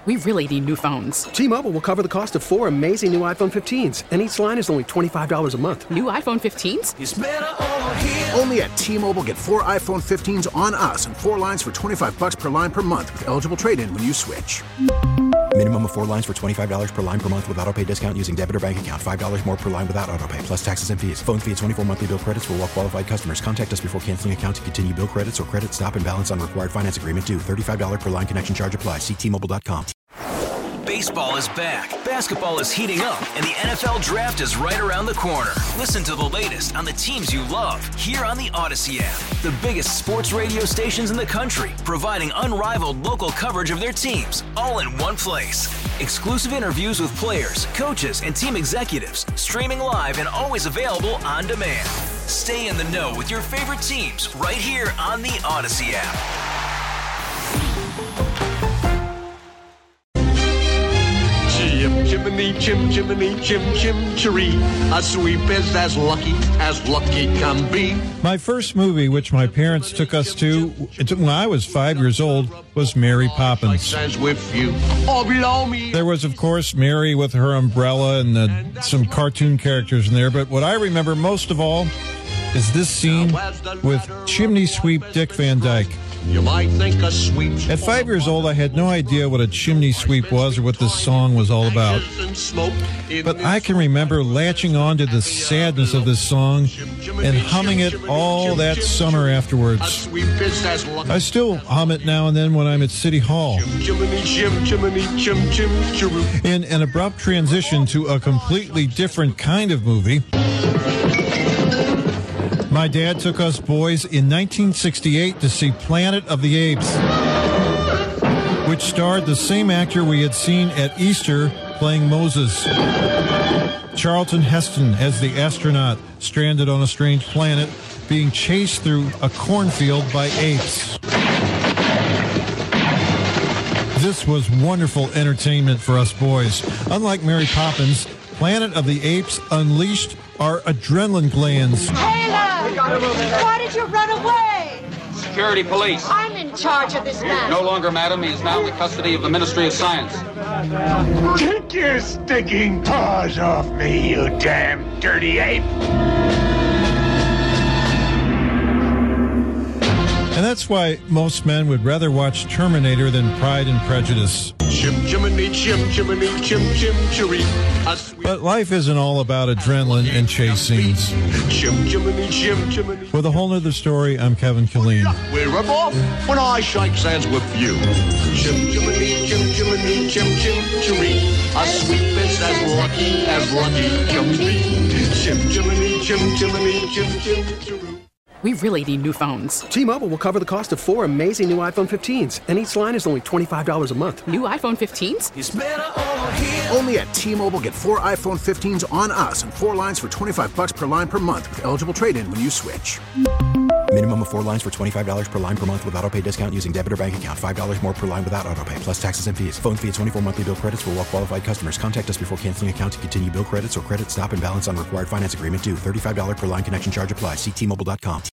We really need new phones. T-Mobile will cover the cost of 4 amazing new iPhone 15s, and each line is only $25 a month. New iPhone 15s? It's better over here. Only at T-Mobile, get 4 iPhone 15s on us and 4 lines for $25 per line per month with eligible trade-in when you switch. Minimum of 4 lines for $25 per line per month with autopay discount using debit or bank account. $5 more per line without autopay, plus taxes and fees. Phone fee at 24 monthly bill credits for well-qualified customers. Contact us before canceling account to continue bill credits or credit stop and balance on required finance agreement due. $35 per line connection charge applies. See T-Mobile.com. Baseball is back, basketball is heating up, and the NFL Draft is right around the corner. Listen to the latest on the teams you love here on the Odyssey app. The biggest sports radio stations in the country, providing unrivaled local coverage of their teams, all in one place. Exclusive interviews with players, coaches, and team executives, streaming live and always available on demand. Stay in the know with your favorite teams right here on the Odyssey app. Jiminy, Jiminy, Chim-Chiree. A sweep is as lucky can be. My first movie, which my parents took us to when I was 5 years old, was Mary Poppins. There was, of course, Mary with her umbrella and some cartoon characters in there. But what I remember most of all is this scene with chimney sweep Dick Van Dyke. You might think a sweep. At 5 years old, I had no idea what a chimney sweep was or what this song was all about. But I can remember latching on to the sadness of this song and humming it all that summer afterwards. I still hum it now and then when I'm at City Hall. In an abrupt transition to a completely different kind of movie, my dad took us boys in 1968 to see Planet of the Apes, which starred the same actor we had seen at Easter playing Moses, Charlton Heston as the astronaut stranded on a strange planet being chased through a cornfield by apes. This was wonderful entertainment for us boys. Unlike Mary Poppins, Planet of the Apes unleashed our adrenaline glands. Why did you run away? Security police. I'm in charge of this man. No longer, madam. He is now in the custody of the Ministry of Science. Take your stinking paws off me, you damn dirty ape. And that's why most men would rather watch Terminator than Pride and Prejudice. Chimney, Chiree. But life isn't all about adrenaline and chase scenes. With a whole nother story, I'm Kevin Killeen. We're off when I shake hands with you. Chimney, Chiree. A sweep is as lucky can be. Chimney, Chiree. We really need new phones. T-Mobile will cover the cost of 4 amazing new iPhone 15s, and each line is only $25 a month. New iPhone 15s? It's better over here. Only at T-Mobile, get 4 iPhone 15s on us and 4 lines for $25 per line per month with eligible trade-in when you switch. Minimum of 4 lines for $25 per line per month with autopay discount using debit or bank account. $5 more per line without autopay, plus taxes and fees. Phone fee at 24 monthly bill credits for well-qualified customers. Contact us before canceling account to continue bill credits or credit stop and balance on required finance agreement due. $35 per line connection charge applies. See T-Mobile.com.